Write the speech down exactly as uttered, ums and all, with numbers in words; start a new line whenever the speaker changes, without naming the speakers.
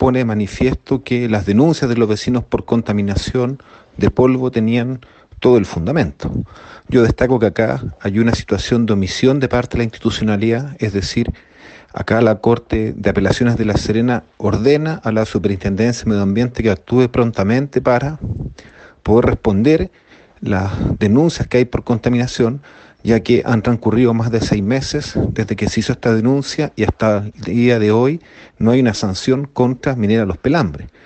pone de manifiesto que las denuncias de los vecinos por contaminación de polvo tenían todo el fundamento. Yo destaco que acá hay una situación de omisión de parte de la institucionalidad, es decir, acá la Corte de Apelaciones de La Serena ordena a la Superintendencia de Medio Ambiente que actúe prontamente para poder responder las denuncias que hay por contaminación, ya que han transcurrido más de seis meses desde que se hizo esta denuncia y hasta el día de hoy no hay una sanción contra Minera Los Pelambres.